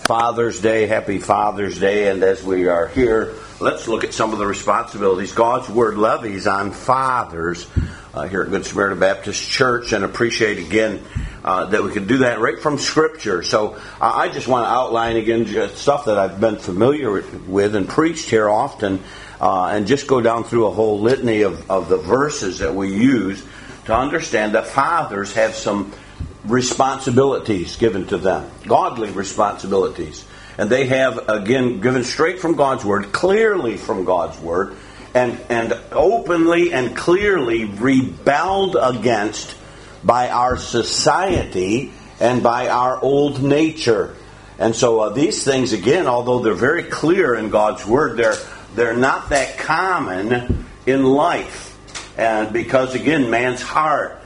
Father's Day. Happy Father's Day. And as we are here, let's look at some of the responsibilities God's Word levies on fathers here at Good Samaritan Baptist Church, and appreciate again that we can do that right from Scripture. So I just want to outline again just stuff that I've been familiar with and preached here often, and just go down through a whole litany of the verses that we use to understand that fathers have some responsibilities given to them, godly responsibilities. And they have, again, given straight from God's Word, clearly from God's Word, and openly and clearly rebelled against by our society and by our old nature. And so these things, again, although they're very clear in God's Word, they're not that common in life. And because, again, man's heart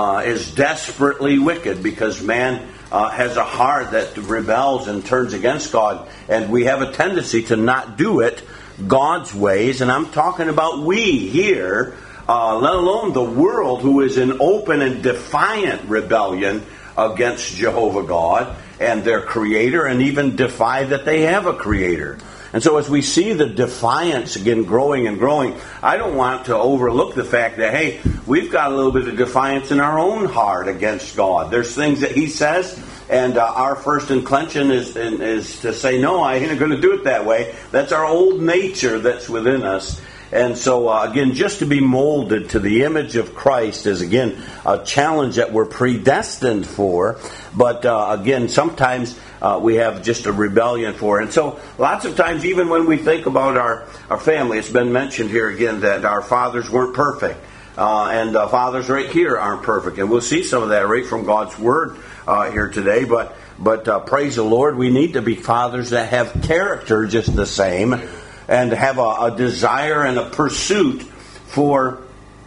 is desperately wicked, because man has a heart that rebels and turns against God, and we have a tendency to not do it God's ways. And I'm talking about we here, let alone the world, who is in open and defiant rebellion against Jehovah God and their Creator, and even defy that they have a Creator. And so as we see the defiance again growing and growing, I don't want to overlook the fact that, hey, we've got a little bit of defiance in our own heart against God. There's things that He says, and our first inclination is to say, no, I ain't going to do it that way. That's our old nature that's within us. And so, again, just to be molded to the image of Christ is, again, a challenge that we're predestined for. But, again, sometimes we have just a rebellion for it. And so, lots of times, even when we think about our family, it's been mentioned here again that our fathers weren't perfect. And fathers right here aren't perfect. And we'll see some of that right from God's Word here today. But praise the Lord, we need to be fathers that have character just the same, and have a desire and a pursuit for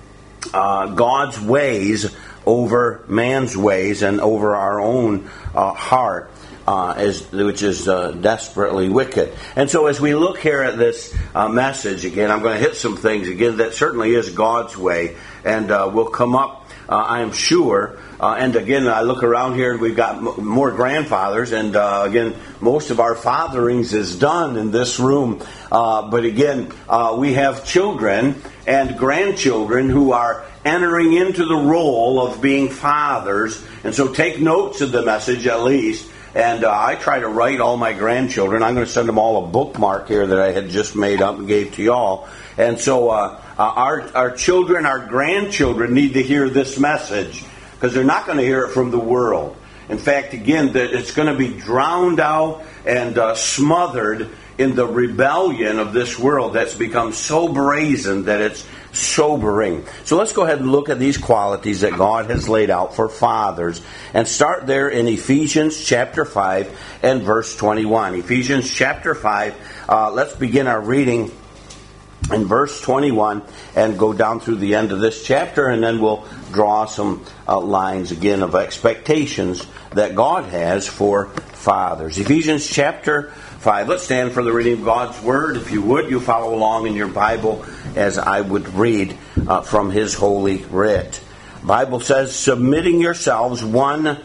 God's ways over man's ways and over our own heart, which is desperately wicked. And so as we look here at this message, again, I'm going to hit some things, again, that certainly is God's way, and will come up, I am sure. And again, I look around here and we've got more grandfathers, and again, most of our fatherings is done in this room. But again, we have children and grandchildren who are entering into the role of being fathers. And so take notes of the message at least. And I try to write all my grandchildren. I'm going to send them all a bookmark here that I had just made up and gave to y'all. And so our children, our grandchildren need to hear this message, because they're not going to hear it from the world. In fact, again, it's going to be drowned out and smothered in the rebellion of this world that's become so brazen that it's sobering. So let's go ahead and look at these qualities that God has laid out for fathers, and start there in Ephesians chapter 5 and verse 21. Ephesians chapter 5, let's begin our reading in verse 21 and go down through the end of this chapter, and then we'll draw some lines again of expectations that God has for fathers. Ephesians chapter 5. Let's stand for the reading of God's Word. If you would, you follow along in your Bible as I would read from His holy writ. The Bible says, submitting yourselves one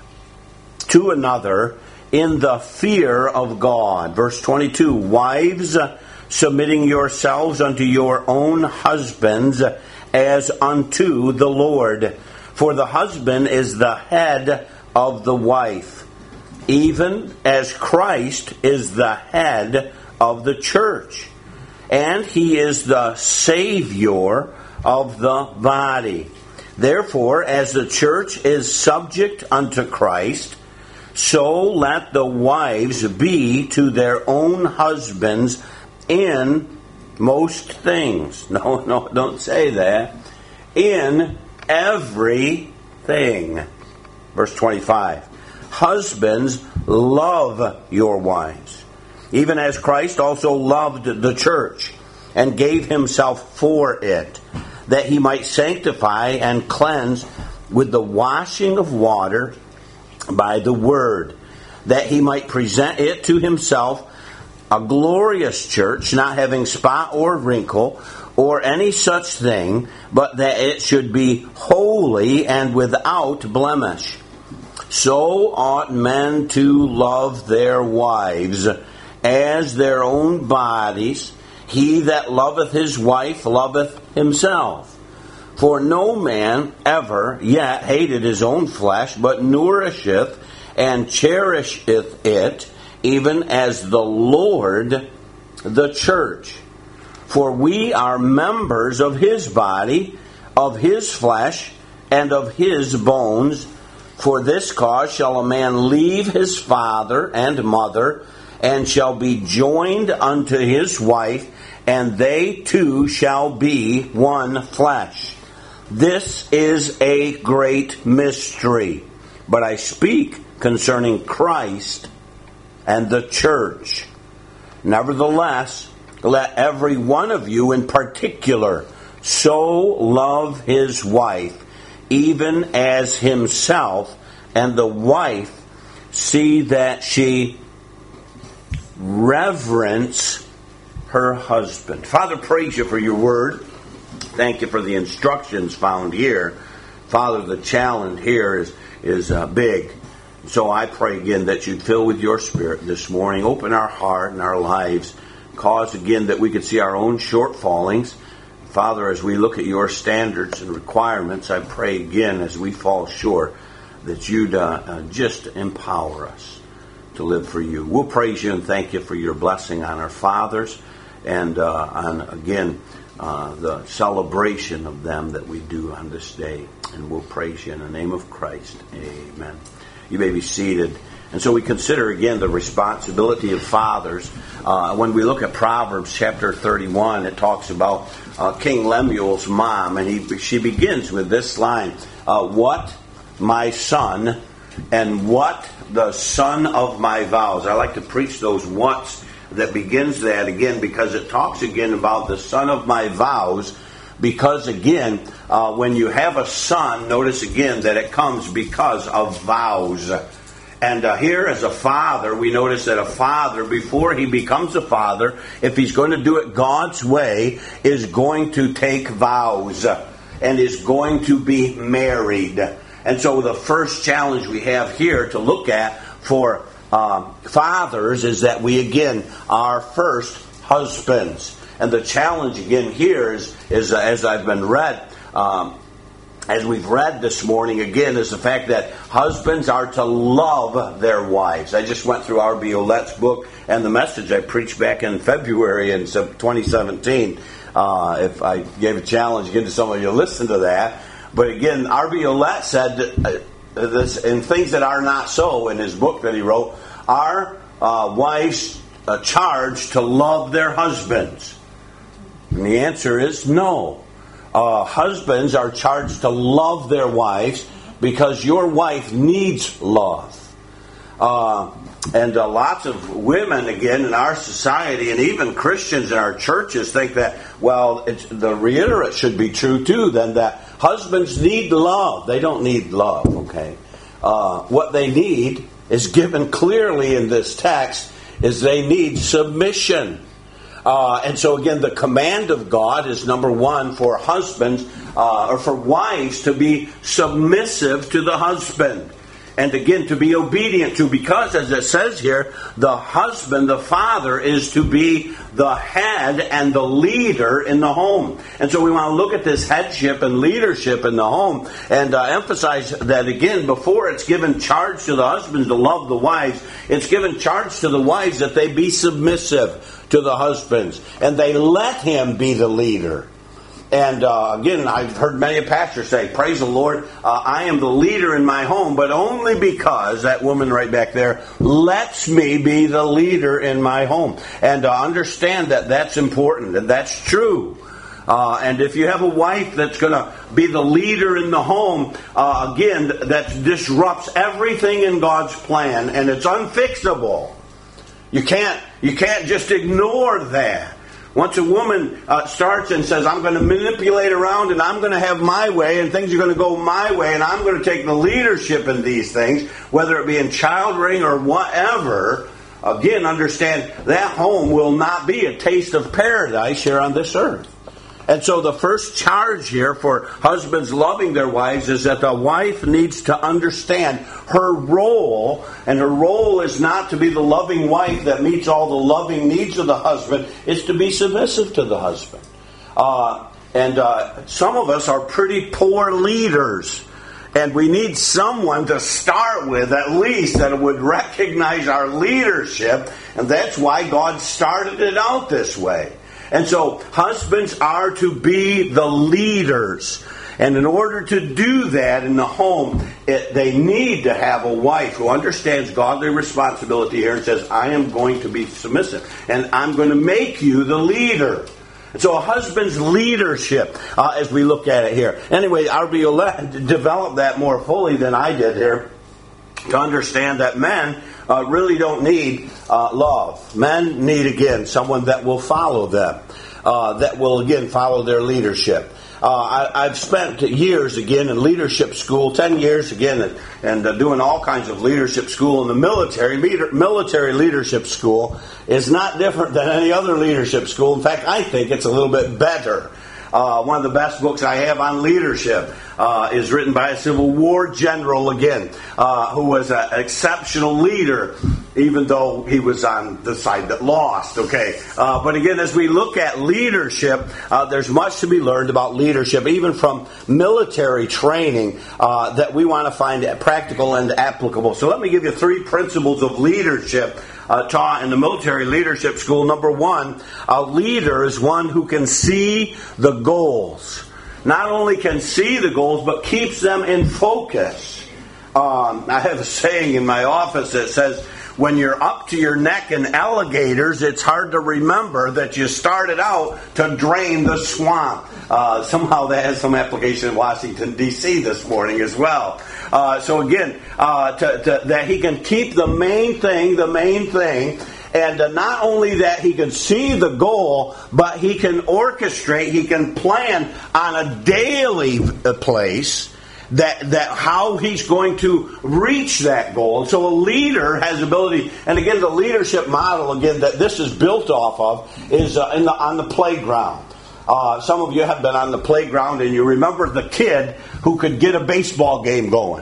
to another in the fear of God. Verse 22, wives, submitting yourselves unto your own husbands as unto the Lord. For the husband is the head of the wife, even as Christ is the head of the church, and He is the Savior of the body. Therefore, as the church is subject unto Christ, so let the wives be to their own husbands in most things. No, don't say that. In everything. Verse 25. Husbands, love your wives, even as Christ also loved the church and gave Himself for it, that He might sanctify and cleanse with the washing of water by the word, that He might present it to Himself a glorious church, not having spot or wrinkle or any such thing, but that it should be holy and without blemish. So ought men to love their wives as their own bodies. He that loveth his wife loveth himself. For no man ever yet hated his own flesh, but nourisheth and cherisheth it, even as the Lord the church. For we are members of his body, of his flesh, and of his bones. For this cause shall a man leave his father and mother, and shall be joined unto his wife, and they two shall be one flesh. This is a great mystery, but I speak concerning Christ and the church. Nevertheless, let every one of you in particular so love his wife, even as himself, and the wife see that she reverence her husband. Father, praise you for your word. Thank you for the instructions found here. Father, the challenge here is big. So I pray again that you'd fill with your Spirit this morning. Open our heart and our lives. Cause again that we could see our own shortfallings. Father, as we look at your standards and requirements, I pray again as we fall short that you'd just empower us to live for you. We'll praise you and thank you for your blessing on our fathers and on, again, the celebration of them that we do on this day. And we'll praise you in the name of Christ. Amen. You may be seated. And so we consider again the responsibility of fathers. When we look at Proverbs chapter 31, it talks about King Lemuel's mom, and she begins with this line, what my son, and what the son of my vows. I like to preach those whats that begins that again, because it talks again about the son of my vows, because again, when you have a son, notice again that it comes because of vows. And here as a father, we notice that a father, before he becomes a father, if he's going to do it God's way, is going to take vows and is going to be married. And so the first challenge we have here to look at for fathers is that we again are first husbands. And the challenge again here is as I've been read, as we've read this morning again, is the fact that husbands are to love their wives. I just went through R.B. Ouellette's book and the message I preached back in February in 2017. If I gave a challenge again to somebody to listen to that. But again, R.B. Ouellette said this, in things that are not so, in his book that he wrote, are wives charged to love their husbands? And the answer is no. Husbands are charged to love their wives because your wife needs love. And lots of women, again, in our society, and even Christians in our churches think that, well, the reiterate should be true too, then that husbands need love. They don't need love, okay? What they need is given clearly in this text, is they need submission. And so again, the command of God is number one for husbands, or for wives to be submissive to the husband. And again, to be obedient to, because as it says here, the husband, the father, is to be the head and the leader in the home. And so we want to look at this headship and leadership in the home and emphasize that again, before it's given charge to the husbands to love the wives, it's given charge to the wives that they be submissive to the husbands. And they let him be the leader. And again, I've heard many a pastor say, praise the Lord, I am the leader in my home, but only because that woman right back there lets me be the leader in my home. And understand that that's important, and that's true. And if you have a wife that's going to be the leader in the home, again, that disrupts everything in God's plan, and it's unfixable. You can't just ignore that. Once a woman starts and says, I'm going to manipulate around and I'm going to have my way and things are going to go my way and I'm going to take the leadership in these things, whether it be in child rearing or whatever, again, understand that home will not be a taste of paradise here on this earth. And so the first charge here for husbands loving their wives is that the wife needs to understand her role, and her role is not to be the loving wife that meets all the loving needs of the husband. It's to be submissive to the husband. Some of us are pretty poor leaders. And we need someone to start with, at least, that would recognize our leadership. And that's why God started it out this way. And so husbands are to be the leaders. And in order to do that in the home, they need to have a wife who understands godly responsibility here and says, I am going to be submissive. And I'm going to make you the leader. So a husband's leadership, as we look at it here. Anyway, RB will develop that more fully than I did here to understand that men really don't need love. Men need, again, someone that will follow them, that will, again, follow their leadership. I've spent years, again, in leadership school, 10 years, again, and doing all kinds of leadership school in the military. Military leadership school is not different than any other leadership school. In fact, I think it's a little bit better. One of the best books I have on leadership is written by a Civil War general, again, who was an exceptional leader, even though he was on the side that lost, okay? But again, as we look at leadership, there's much to be learned about leadership, even from military training, that we want to find practical and applicable. So let me give you 3 principles of leadership taught in the military leadership school. Number 1, a leader is one who can see the goals. Not only can see the goals, but keeps them in focus. I have a saying in my office that says, when you're up to your neck in alligators, it's hard to remember that you started out to drain the swamp. Somehow that has some application in Washington, D.C. this morning as well. So again, that he can keep the main thing, and not only that he can see the goal, but he can orchestrate, he can plan on a daily place that how he's going to reach that goal. And so a leader has ability, and again, the leadership model, again, that this is built off of is on the playground. Some of you have been on the playground and you remember the kid who could get a baseball game going.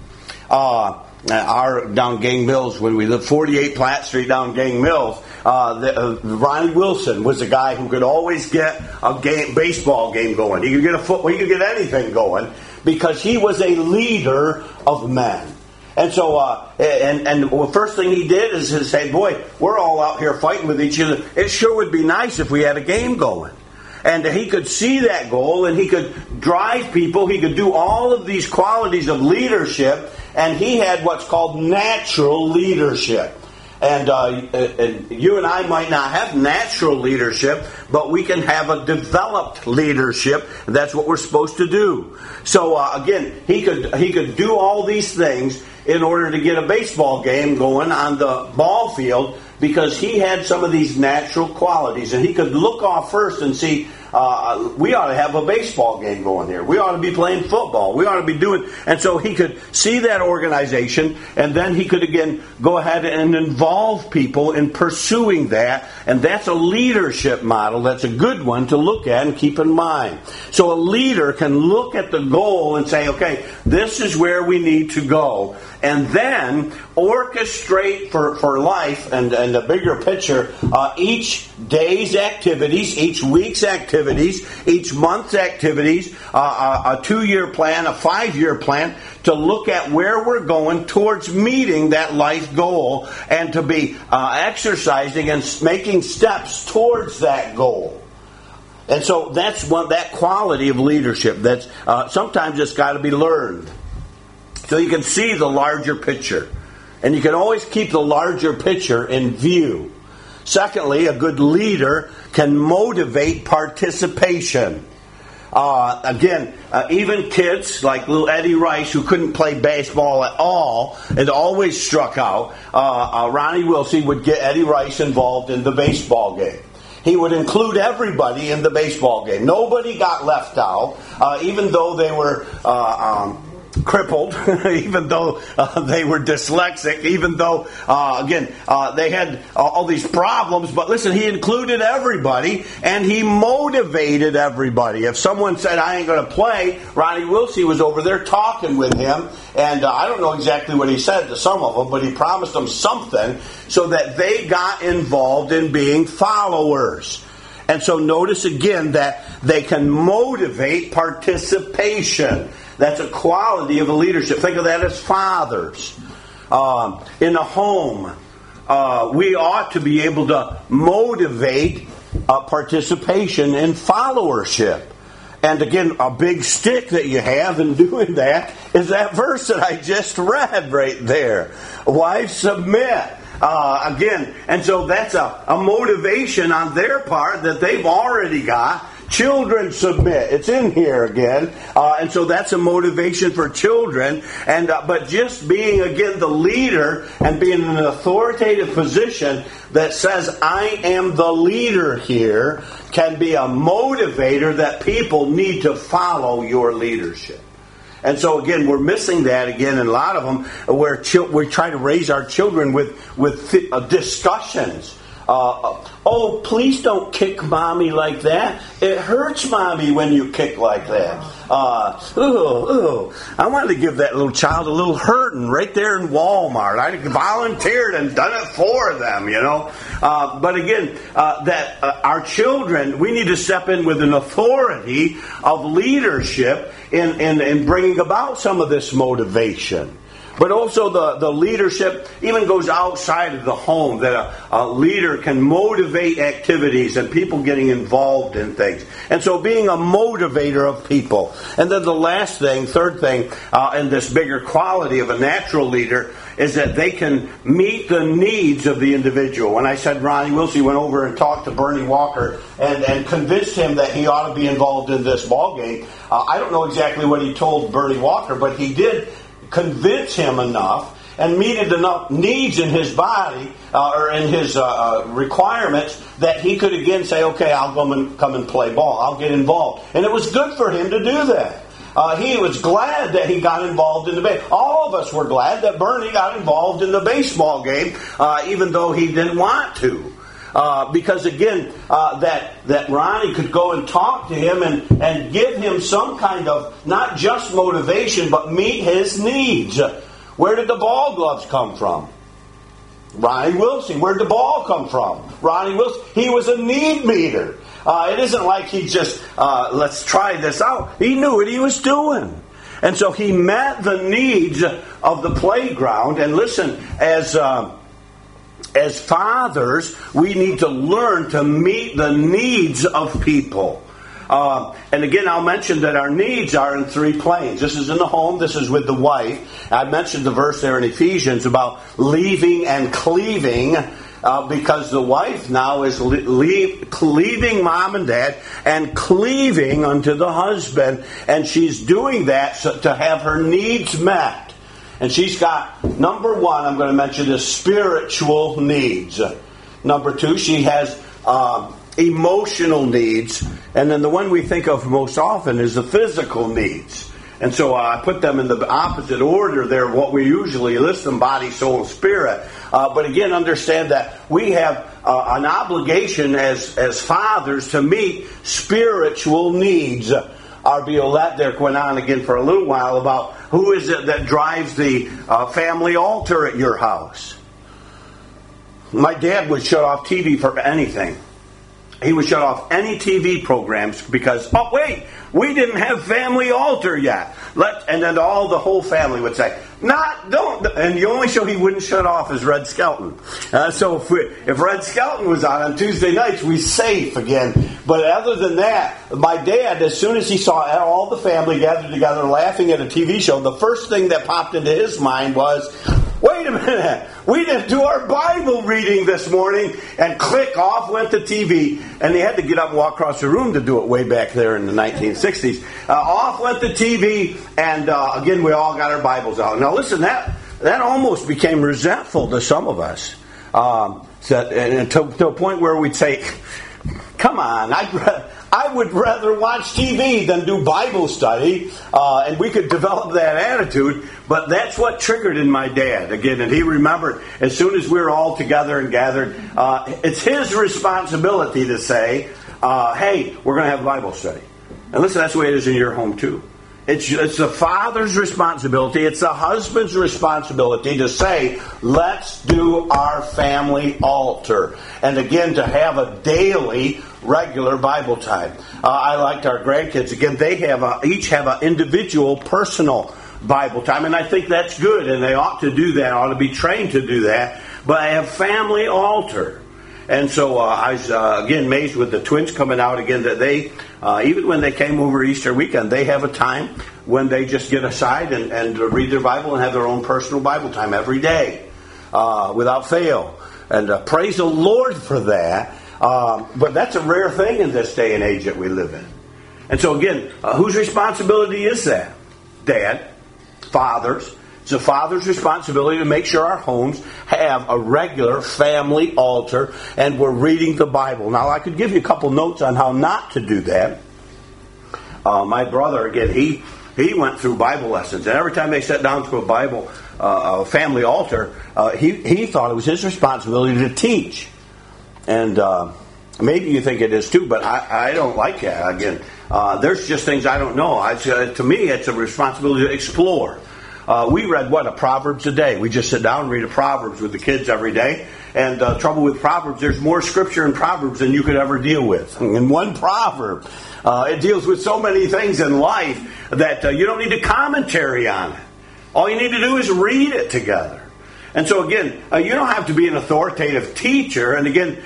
Our down Gang Mills, when we lived 48 Platt Street down Gang Mills, Ronnie Wilson was a guy who could always get a baseball game going. He could get he could get anything going because he was a leader of men. And so, the first thing he did is to say, boy, we're all out here fighting with each other. It sure would be nice if we had a game going. And he could see that goal, and he could drive people. He could do all of these qualities of leadership, and he had what's called natural leadership. And you and I might not have natural leadership, but we can have a developed leadership. That's what we're supposed to do. So again, he could do all these things in order to get a baseball game going on the ball field, because he had some of these natural qualities. And he could look off first and see, we ought to have a baseball game going here. We ought to be playing football. We ought to be doing... And so he could see that organization, and then he could, again, go ahead and involve people in pursuing that. And that's a leadership model. That's a good one to look at and keep in mind. So a leader can look at the goal and say, okay, this is where we need to go. And then orchestrate for life and the bigger picture, each day's activities, each week's activities, each month's activities, a 2-year plan, a 5-year plan, to look at where we're going towards meeting that life goal, and to be exercising and making steps towards that goal. And so that's that quality of leadership that's sometimes it's got to be learned. So you can see the larger picture. And you can always keep the larger picture in view. Secondly, a good leader can motivate participation. Even kids like little Eddie Rice, who couldn't play baseball at all and always struck out, Ronnie Wilson would get Eddie Rice involved in the baseball game. He would include everybody in the baseball game. Nobody got left out, even though they were crippled, even though they were dyslexic, even though, they had all these problems. But listen, he included everybody, and he motivated everybody. If someone said, I ain't going to play, Ronnie Wilsey was over there talking with him, and I don't know exactly what he said to some of them, but he promised them something so that they got involved in being followers. And so notice again that they can motivate participation. That's a quality of a leadership. Think of that as fathers. In a home, we ought to be able to motivate participation in followership. And again, a big stick that you have in doing that is that verse that I just read right there. Wives, submit. And so that's a motivation on their part that they've already got. Children, submit. It's in here again. And so that's a motivation for children. And but just being, again, the leader and being in an authoritative position that says, I am the leader here, can be a motivator that people need to follow your leadership. And so, again, we're missing that again in a lot of them, where we try to raise our children with discussions. Oh, please don't kick mommy like that. It hurts mommy when you kick like that. I wanted to give that little child a little hurting right there in Walmart. I volunteered and done it for them, But again, our children, we need to step in with an authority of leadership in bringing about some of this motivation. But also the leadership even goes outside of the home, that a leader can motivate activities and people getting involved in things. And so being a motivator of people. And then the last thing, third thing, and this bigger quality of a natural leader is that they can meet the needs of the individual. When I said Ronnie Wilsey went over and talked to Bernie Walker and convinced him that he ought to be involved in this ball game, I don't know exactly what he told Bernie Walker, but he did convince him enough and meted enough needs in his body or in his requirements that he could again say, okay, I'll come and play ball. I'll get involved. And it was good for him to do that. He was glad that he got involved in the baseball. All of us were glad that Bernie got involved in the baseball game, even though he didn't want to. Because again, that Ronnie could go and talk to him and give him some kind of, not just motivation, but meet his needs. Where did the ball gloves come from? Ronnie Wilsey. Where did the ball come from? Ronnie Wilsey. He was a need meter. It isn't like he just, let's try this out. He knew what he was doing. And so he met the needs of the playground. And listen, as fathers, we need to learn to meet the needs of people. And again, I'll mention that our needs are in three planes. This is in the home. This is with the wife. I mentioned the verse there in Ephesians about leaving and cleaving, because the wife now is leaving mom and dad and cleaving unto the husband. And she's doing that to have her needs met. And she's got, number one, I'm going to mention, is spiritual needs. Number two, she has emotional needs. And then the one we think of most often is the physical needs. And so I put them in the opposite order there, what we usually list them, body, soul, and spirit. But again, understand that we have an obligation as fathers to meet spiritual needs. Our Violette there went on again for a little while about who is it that drives the family altar at your house. My dad would shut off TV for anything. He would shut off any TV programs because, oh wait, we didn't have family altar yet. And then the whole family would say, don't. And the only show he wouldn't shut off is Red Skelton. So if Red Skelton was on Tuesday nights, we're safe again. But other than that, my dad, as soon as he saw all the family gathered together laughing at a TV show, the first thing that popped into his mind was, wait a minute, we didn't do our Bible reading this morning, and click, off went the TV, and they had to get up and walk across the room to do it way back there in the 1960s. Off went the TV, and again, we all got our Bibles out. Now listen, that almost became resentful to some of us, to a point where we'd say, come on, I would rather watch TV than do Bible study, and we could develop that attitude, but that's what triggered in my dad, again, and he remembered as soon as we were all together and gathered, it's his responsibility to say, hey, we're going to have Bible study. And listen, that's the way it is in your home too. It's the father's responsibility, it's the husband's responsibility to say, let's do our family altar. And again, to have a daily, regular Bible time. I liked our grandkids. Again, they each have an individual, personal Bible time. And I think that's good, and they ought to do that, ought to be trained to do that. But I have family altar. And so I was, again, amazed with the twins coming out again that they, even when they came over Easter weekend, they have a time when they just get aside and read their Bible and have their own personal Bible time every day without fail. And praise the Lord for that. But that's a rare thing in this day and age that we live in. And so again, whose responsibility is that? Dad, fathers. It's a father's responsibility to make sure our homes have a regular family altar and we're reading the Bible. Now, I could give you a couple notes on how not to do that. My brother, again, he went through Bible lessons, and every time they sat down to a Bible family altar, he thought it was his responsibility to teach. And maybe you think it is too, but I don't like that. Again, there's just things I don't know. To me, it's a responsibility to explore. We read, a Proverbs a day. We just sit down and read a Proverbs with the kids every day. And trouble with Proverbs, there's more scripture in Proverbs than you could ever deal with. In one proverb, it deals with so many things in life that you don't need a commentary on it. All you need to do is read it together. And so again, you don't have to be an authoritative teacher. And again,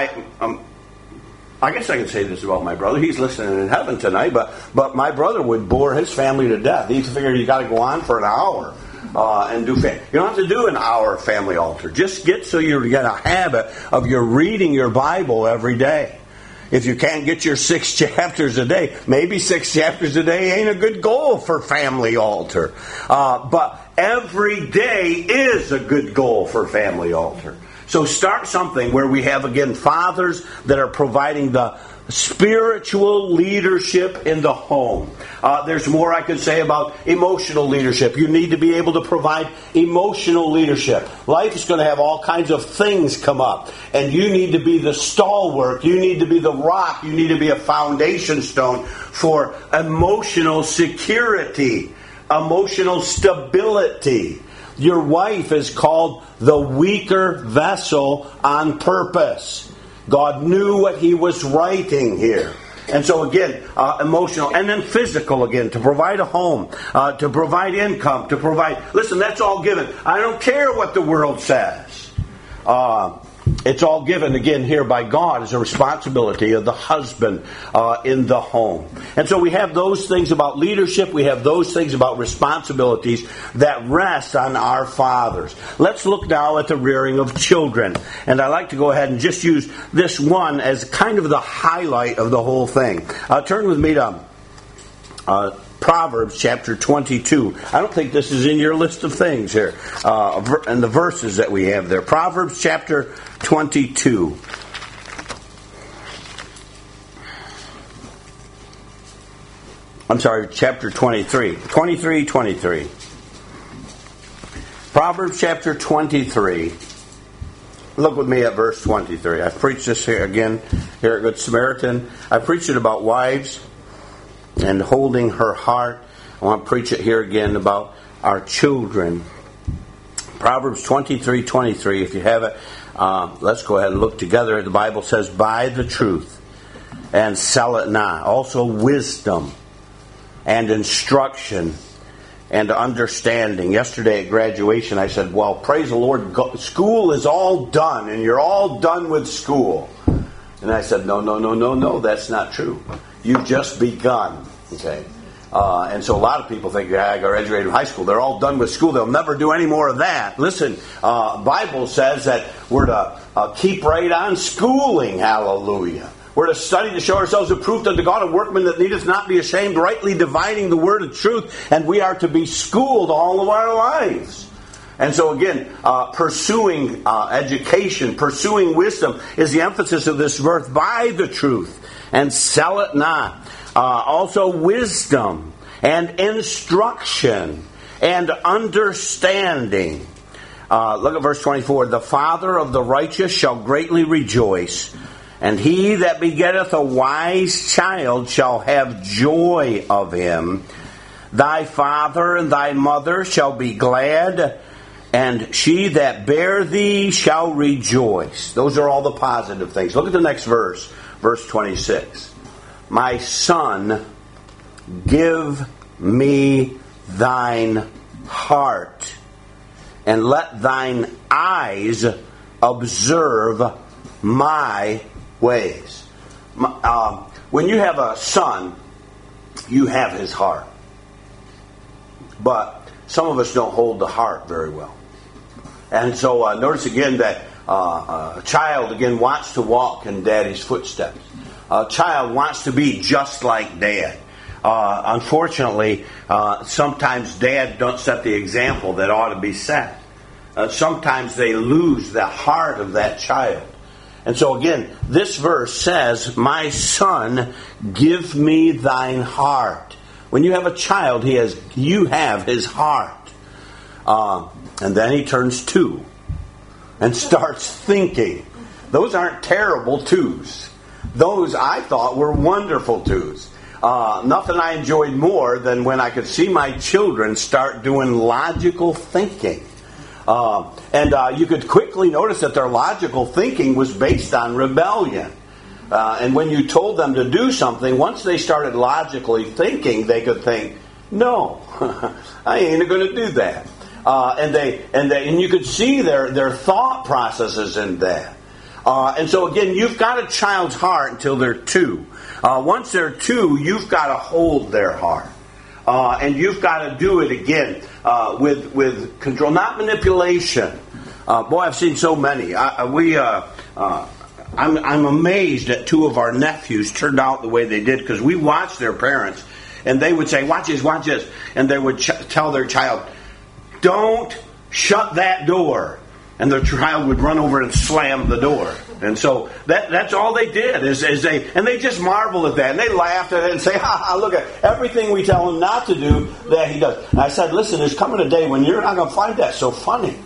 I guess I can say this about my brother. He's listening in heaven tonight, but my brother would bore his family to death. He figured you got to go on for an hour and do family. You don't have to do an hour family altar. Just get so you get a habit of your reading your Bible every day. If you can't get your 6 chapters a day, maybe 6 chapters a day ain't a good goal for family altar. But every day is a good goal for family altar. So start something where we have, again, fathers that are providing the spiritual leadership in the home. There's more I could say about emotional leadership. You need to be able to provide emotional leadership. Life is going to have all kinds of things come up. And you need to be the stalwart. You need to be the rock. You need to be a foundation stone for emotional security, emotional stability. Your wife is called the weaker vessel on purpose. God knew what he was writing here. And so again, emotional and then physical again, to provide a home, to provide income, to provide... Listen, that's all given. I don't care what the world says. It's all given, again, here by God as a responsibility of the husband in the home. And so we have those things about leadership. We have those things about responsibilities that rest on our fathers. Let's look now at the rearing of children. And I like to go ahead and just use this one as kind of the highlight of the whole thing. Turn with me to Proverbs chapter 22. I don't think this is in your list of things here. And the verses that we have there. Proverbs chapter 22. I'm sorry, chapter 23. 23. Proverbs chapter 23. Look with me at verse 23. I've preached this here again here at Good Samaritan. I preached it about wives and holding her heart. I want to preach it here again about our children. Proverbs 23:23. If you have it, let's go ahead and look together. The Bible says, buy the truth and sell it not. Also wisdom and instruction and understanding. Yesterday at graduation I said, well, praise the Lord, school is all done and you're all done with school. And I said, no, that's not true. You've just begun. Okay, and so a lot of people think, I graduated from high school. They're all done with school. They'll never do any more of that. Listen, Bible says that we're to keep right on schooling. Hallelujah. We're to study to show ourselves approved unto God, a workman that needeth not be ashamed, rightly dividing the word of truth. And we are to be schooled all of our lives. And so again, pursuing education, pursuing wisdom is the emphasis of this verse. Buy the truth and sell it not. Also wisdom and instruction and understanding. Look at verse 24. The father of the righteous shall greatly rejoice, and he that begetteth a wise child shall have joy of him. Thy father and thy mother shall be glad, and she that bare thee shall rejoice. Those are all the positive things. Look at the next verse, verse 26. My son, give me thine heart, and let thine eyes observe my ways. When you have a son, you have his heart. But some of us don't hold the heart very well. And so notice again that a child, again, wants to walk in daddy's footsteps. A child wants to be just like dad. Unfortunately, sometimes dad don't set the example that ought to be set. Sometimes they lose the heart of that child. And so again, this verse says, my son, give me thine heart. When you have a child, you have his heart. And then he turns 2 and starts thinking. Those aren't terrible 2s. Those, I thought, were wonderful 2s. Nothing I enjoyed more than when I could see my children start doing logical thinking. And you could quickly notice that their logical thinking was based on rebellion. And when you told them to do something, once they started logically thinking, they could think, no, I ain't going to do that. And you could see their thought processes in that. And so again, you've got a child's heart until they're 2. Once they're 2, you've got to hold their heart. And you've got to do it again with control, not manipulation. Boy, I've seen so many. I'm amazed that 2 of our nephews turned out the way they did, because we watched their parents, and they would say, watch this, and they would tell their child, don't shut that door. And the child would run over and slam the door. And so that's all they did. And they just marveled at that. And they laughed at it and say, look at everything we tell him not to do, that he does. And I said, listen, there's coming a day when you're not going to find that so funny.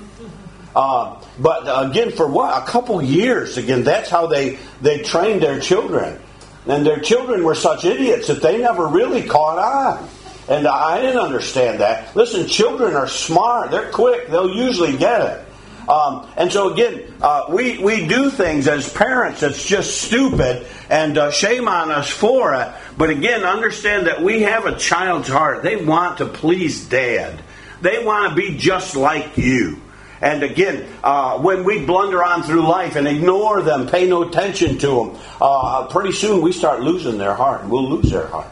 But again, for what? A couple years. Again, that's how they trained their children. And their children were such idiots that they never really caught on. And I didn't understand that. Listen, children are smart. They're quick. They'll usually get it. And so again, we do things as parents that's just stupid, and shame on us for it. But again, understand that we have a child's heart. They want to please dad. They want to be just like you. And again, when we blunder on through life and ignore them, pay no attention to them, pretty soon we start losing their heart. We'll lose their heart.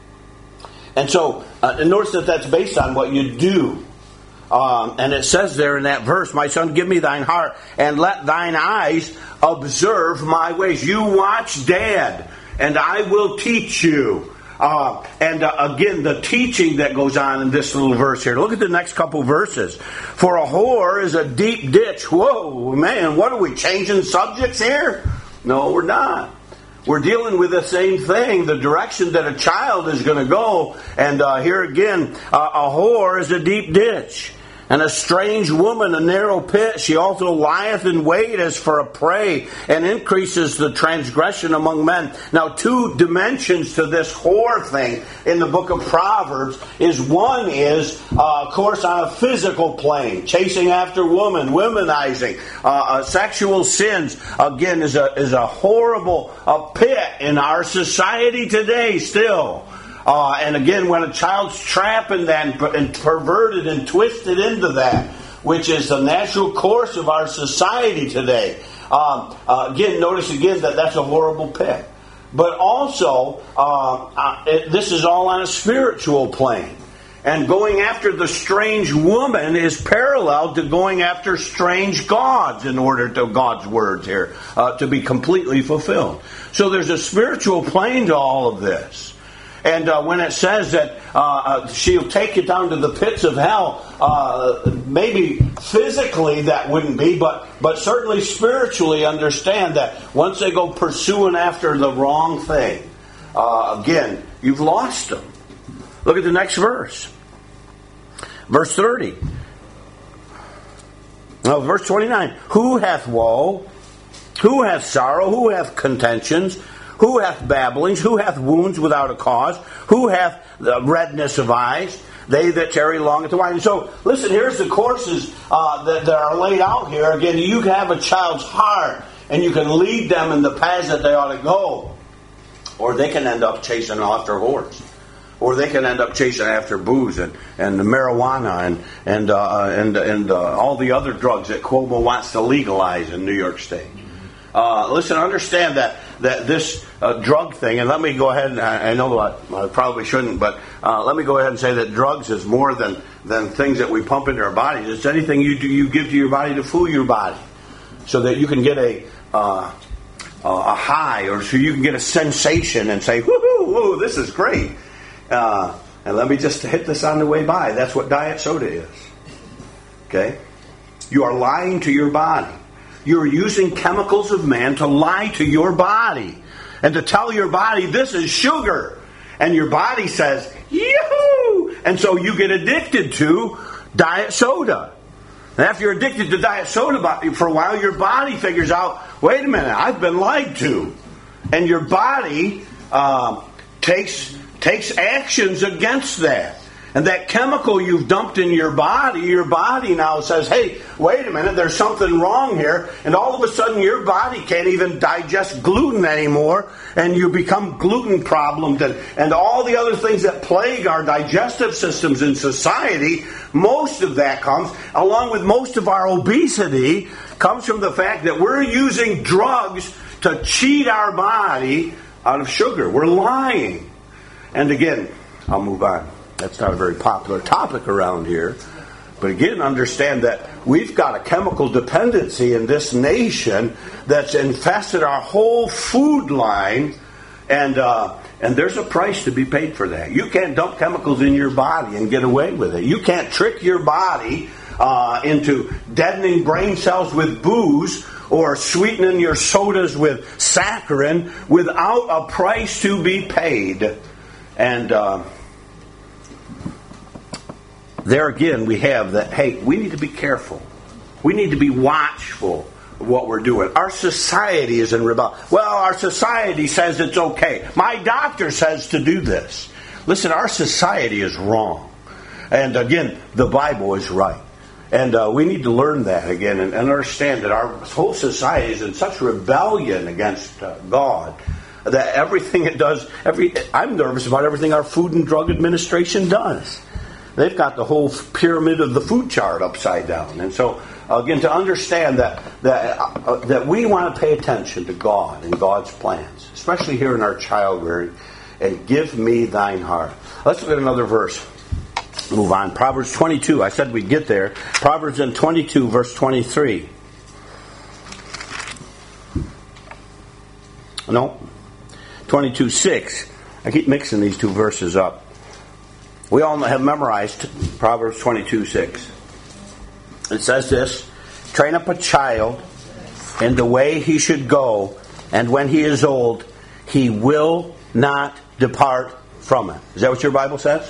And so, notice that that's based on what you do. And it says there in that verse, my son, give me thine heart, and let thine eyes observe my ways. You watch dad, and I will teach you. Again, the teaching that goes on in this little verse here. Look at the next couple verses. For a whore is a deep ditch. Whoa, man, what are we, changing subjects here? No, we're not. We're dealing with the same thing, the direction that a child is going to go. And here again, a whore is a deep ditch, and a strange woman a narrow pit. She also lieth in wait as for a prey, and increases the transgression among men. Now, 2 dimensions to this whore thing in the book of Proverbs is, one is, of course, on a physical plane, chasing after women, womanizing, sexual sins. Again, is a horrible pit in our society today still. And again, when a child's trapped in that and perverted and twisted into that, which is the natural course of our society today, again, notice again that that's a horrible pit. But also, this is all on a spiritual plane. And going after the strange woman is parallel to going after strange gods in order to God's words here to be completely fulfilled. So there's a spiritual plane to all of this. And when it says that she'll take you down to the pits of hell, maybe physically that wouldn't be, but certainly spiritually understand that once they go pursuing after the wrong thing, again, you've lost them. Look at the next verse. Verse 30. No, verse 29. Who hath woe? Who hath sorrow? Who hath contentions? Who hath babblings? Who hath wounds without a cause? Who hath the redness of eyes? They that tarry long at the wine. And so, listen, here's the courses that are laid out here. Again, you have a child's heart, and you can lead them in the paths that they ought to go. Or they can end up chasing after whores. Or they can end up chasing after booze and the marijuana and all the other drugs that Cuomo wants to legalize in New York State. Listen, understand that this drug thing, and let me go ahead, and I know I probably shouldn't, but let me go ahead and say that drugs is more than things that we pump into our bodies. It's anything you give to your body to fool your body so that you can get a high, or so you can get a sensation and say, woo, this is great. And let me just hit this on the way by. That's what diet soda is. Okay? You are lying to your body. You're using chemicals of man to lie to your body. And to tell your body, this is sugar. And your body says, yoo-hoo! And so you get addicted to diet soda. And after you're addicted to diet soda for a while, your body figures out, wait a minute, I've been lied to. And your body takes actions against that. And that chemical you've dumped in your body now says, hey, wait a minute, there's something wrong here. And all of a sudden your body can't even digest gluten anymore. And you become gluten problemed. And all the other things that plague our digestive systems in society, most of that comes, along with most of our obesity, comes from the fact that we're using drugs to cheat our body out of sugar. We're lying. And again, I'll move on. That's not a very popular topic around here. But again, understand that we've got a chemical dependency in this nation that's infested our whole food line. And there's a price to be paid for that. You can't dump chemicals in your body and get away with it. You can't trick your body into deadening brain cells with booze or sweetening your sodas with saccharin without a price to be paid. And there again we have that, hey, we need to be careful. We need to be watchful of what we're doing. Our society is in rebellion. Well, our society says it's okay. My doctor says to do this. Listen, our society is wrong. And again, the Bible is right. And we need to learn that again and understand that our whole society is in such rebellion against God that everything it does, I'm nervous about everything our Food and Drug Administration does. They've got the whole pyramid of the food chart upside down. And so, again, to understand that we want to pay attention to God and God's plans, especially here in our child rearing, and give me thine heart. Let's look at another verse. Move on. Proverbs 22. I said we'd get there. Proverbs 22, verse 23. No. 22:6. I keep mixing these two verses up. We all have memorized Proverbs 22:6. It says this: train up a child in the way he should go, and when he is old, he will not depart from it. Is that what your Bible says?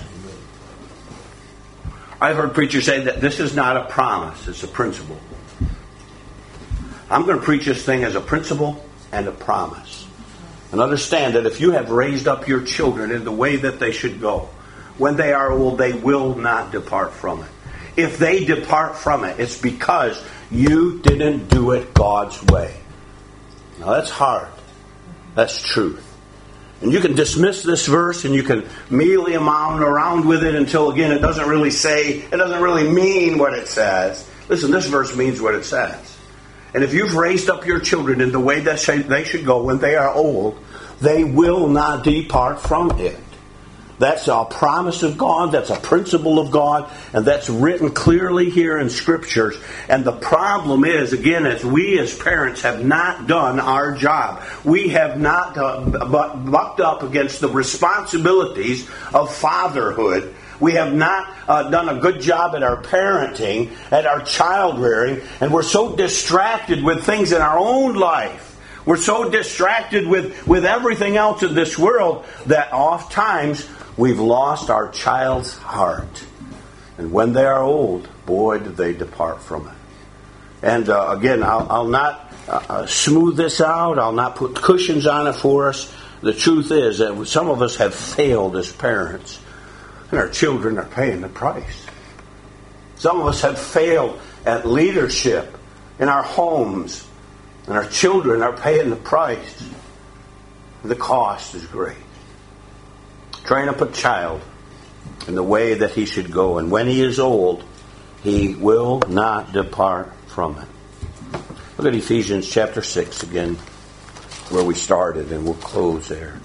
I've heard preachers say that this is not a promise, it's a principle. I'm going to preach this thing as a principle and a promise. And understand that if you have raised up your children in the way that they should go, when they are old, they will not depart from it. If they depart from it, it's because you didn't do it God's way. Now that's hard. That's truth. And you can dismiss this verse and you can mealy mound around with it until, again, it doesn't really mean what it says. Listen, this verse means what it says. And if you've raised up your children in the way that they should go when they are old, they will not depart from it. That's a promise of God. That's a principle of God. And that's written clearly here in Scriptures. And the problem is, again, as we as parents have not done our job. We have not bucked up against the responsibilities of fatherhood. We have not done a good job at our parenting, at our child rearing. And we're so distracted with things in our own life. We're so distracted with everything else in this world that oftentimes we've lost our child's heart. And when they are old, boy, do they depart from it. And again, I'll not smooth this out. I'll not put cushions on it for us. The truth is that some of us have failed as parents. And our children are paying the price. Some of us have failed at leadership in our homes. And our children are paying the price. The cost is great. Train up a child in the way that he should go. And when he is old, he will not depart from it. Look at Ephesians chapter 6 again, where we started, and we'll close there.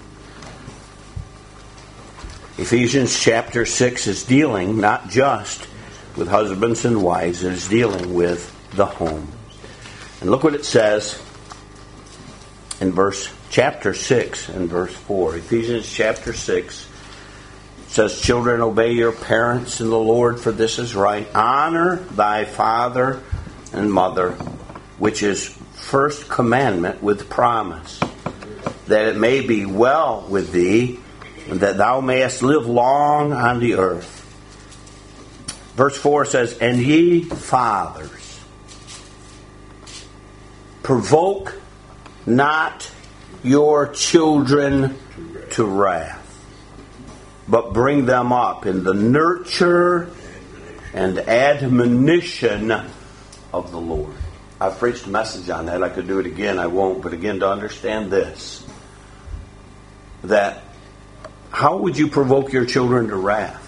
Ephesians chapter 6 is dealing not just with husbands and wives, it is dealing with the home. And look what it says in chapter 6 and verse 4. Ephesians chapter 6 says, "Children, obey your parents in the Lord, for this is right. Honor thy father and mother, which is first commandment with promise, that it may be well with thee, and that thou mayest live long on the earth." Verse 4 says, "And ye fathers, provoke not your children to wrath, but bring them up in the nurture and admonition of the Lord." I've preached a message on that. I could do it again. I won't. But again, to understand this, that how would you provoke your children to wrath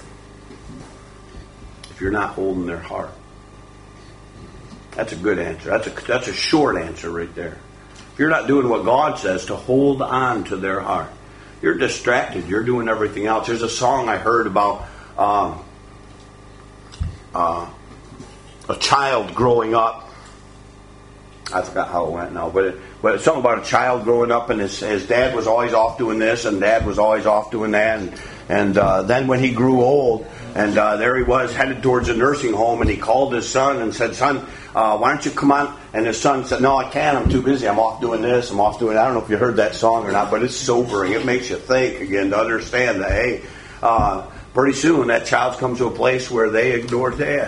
if you're not holding their heart? That's a good answer. That's a short answer right there. If you're not doing what God says, to hold on to their heart, you're distracted. You're doing everything else. There's a song I heard about a child growing up. I forgot how it went now, but it's something about a child growing up, and his dad was always off doing this, and dad was always off doing that, and then when he grew old, and there he was headed towards a nursing home, and he called his son and said, "Son, why don't you come on?" And his son said, "No, I can't. I'm too busy. I'm off doing this. I'm off doing that." I don't know if you heard that song or not, but it's sobering. It makes you think again, to understand that, hey, pretty soon that child comes to a place where they ignore dad.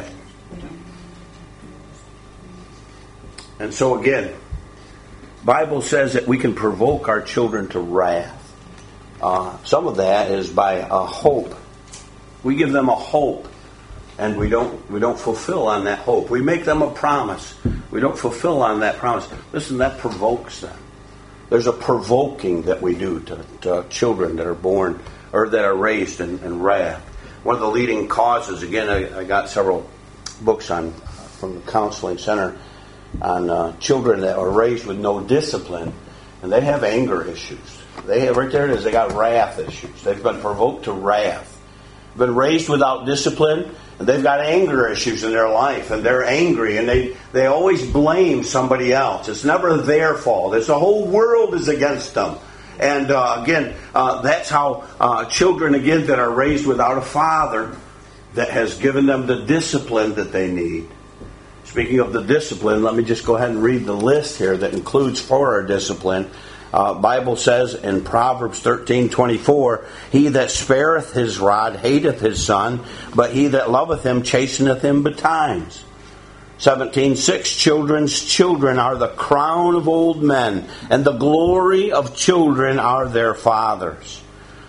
And so again, Bible says that we can provoke our children to wrath. Some of that is by a hope. We give them a hope, and we don't fulfill on that hope. We make them a promise. We don't fulfill on that promise. Listen, that provokes them. There's a provoking that we do to children that are born or that are raised in wrath. One of the leading causes, again, I got several books from the counseling center on children that are raised with no discipline, and they have anger issues. They have, right there it is, they got wrath issues. They've been provoked to wrath. Been raised without discipline, and they've got anger issues in their life, and they're angry, and they always blame somebody else. It's never their fault. It's the whole world is against them. And again, that's how children, again, that are raised without a father that has given them the discipline that they need. Speaking of the discipline, let me just go ahead and read the list here that includes for our discipline. Bible says in Proverbs 13:24, "He that spareth his rod hateth his son, but he that loveth him chasteneth him betimes." 17:6, "Children's children are the crown of old men, and the glory of children are their fathers."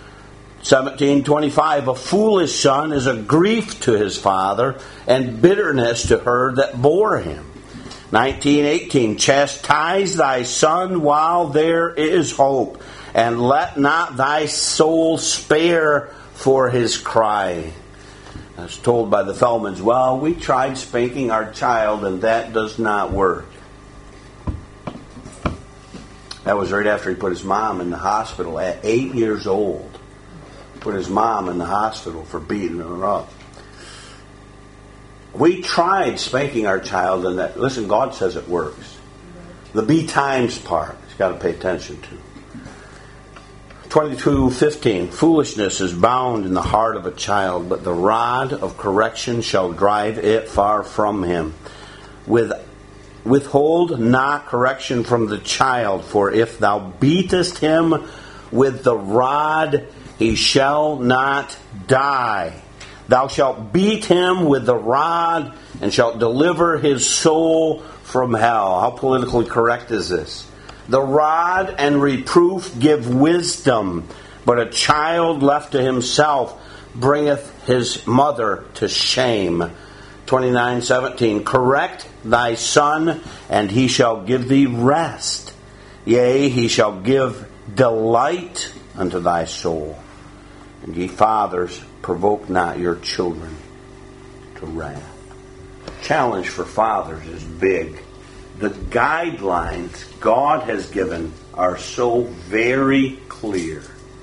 17:25, "A foolish son is a grief to his father, and bitterness to her that bore him." 19:18, "Chastise thy son while there is hope, and let not thy soul spare for his cry." I was told by the Feldmans, "Well, we tried spanking our child, and that does not work." That was right after he put his mom in the hospital at 8 years old. Put his mom in the hospital for beating her up. We tried spanking our child, and that, listen, God says it works. The be times part, he's got to pay attention to. 22:15, foolishness is bound in the heart of a child, but the rod of correction shall drive it far from him. Withhold not correction from the child, for if thou beatest him with the rod, he shall not die. Thou shalt beat him with the rod, and shalt deliver his soul from hell. How politically correct is this? The rod and reproof give wisdom, but a child left to himself bringeth his mother to shame. 29:17, correct thy son, and he shall give thee rest. Yea, he shall give delight unto thy soul. And ye fathers, provoke not your children to wrath. Challenge for fathers is big. The guidelines God has given are so very clear.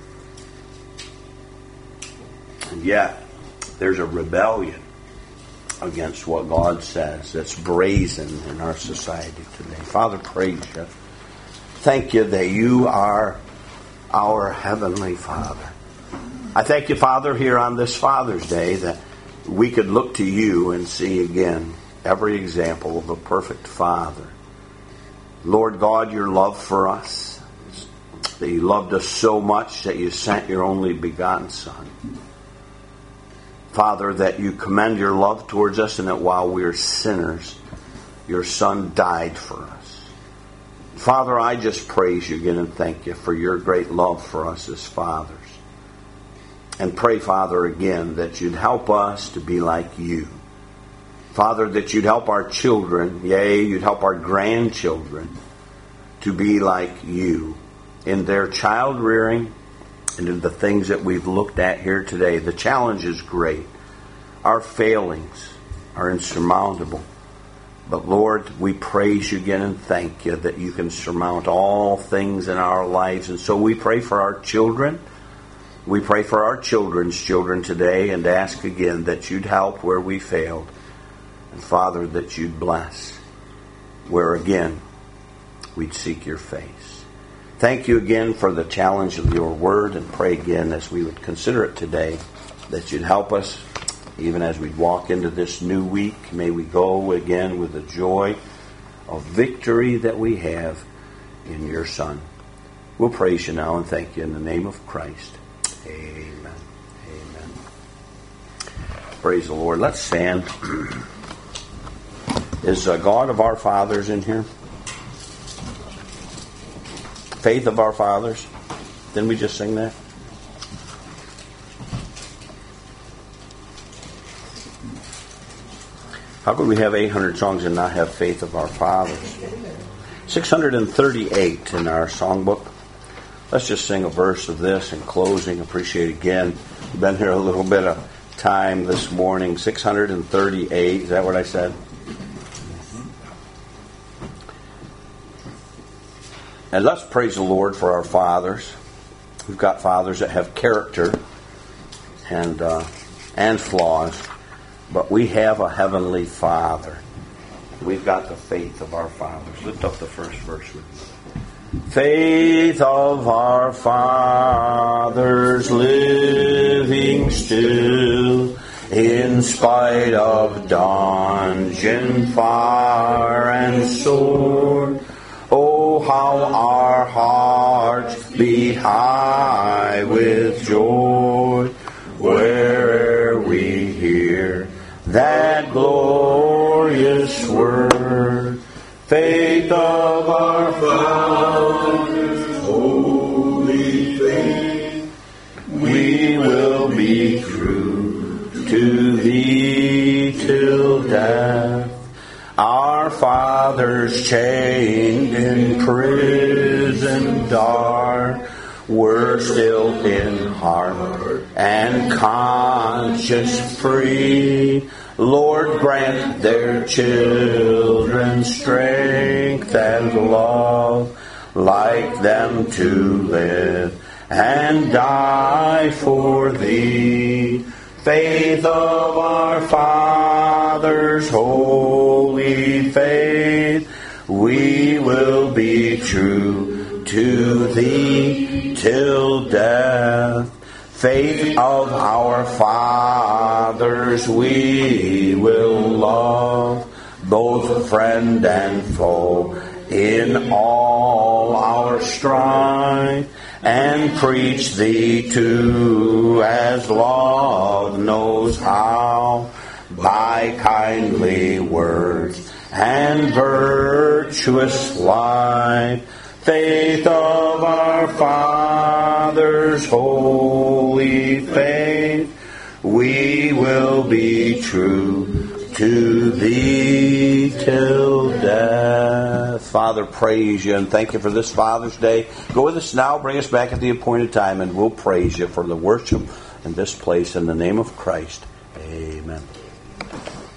And yet, there's a rebellion against what God says that's brazen in our society today. Father, praise you. Thank you that you are our Heavenly Father. I thank you, Father, here on this Father's Day that we could look to you and see again every example of a perfect Father. Lord God, your love for us, that you loved us so much that you sent your only begotten Son. Father, that you commend your love towards us, and that while we are sinners, your Son died for us. Father, I just praise you again and thank you for your great love for us as fathers. And pray, Father, again, that you'd help us to be like you. Father, that you'd help our children, yea, you'd help our grandchildren to be like you in their child rearing and in the things that we've looked at here today. The challenge is great. Our failings are insurmountable. But Lord, we praise you again and thank you that you can surmount all things in our lives. And so we pray for our children. We pray for our children's children today and ask again that you'd help where we failed. And Father, that you'd bless where again we'd seek your face. Thank you again for the challenge of your word, and pray again as we would consider it today that you'd help us even as we walk into this new week. May we go again with the joy of victory that we have in your Son. We'll praise you now and thank you in the name of Christ. Amen. Amen. Praise the Lord. Let's stand. Is God of our fathers in here? Faith of our fathers. Didn't we just sing that? How could we have 800 songs and not have faith of our fathers? 638 in our songbook. Let's just sing a verse of this in closing. Appreciate again. We've been here a little bit of time this morning. 638. Is that what I said? And let's praise the Lord for our fathers. We've got fathers that have character and flaws, but we have a heavenly Father. We've got the faith of our fathers. Lift up the first verse with me. Faith of our fathers living still, in spite of dungeon, fire, and sword. Oh, how our hearts beat high with joy where'er we hear that glorious word. Faith of our fathers, holy faith, we will be true to thee till death. Our fathers chained in prison dark were still in heart and conscience free. Lord, grant their children strength and love, like them to live and die for thee. Faith of our fathers, holy faith, we will be true to thee till death. Faith of our fathers we will love, both friend and foe, in all our strife, and preach thee too as love knows how, by kindly words and virtuous life. Faith of our fathers, holy faith, we will be true to thee till death. Father, praise you and thank you for this Father's Day. Go with us now, bring us back at the appointed time, and we'll praise you for the worship in this place in the name of Christ. Amen.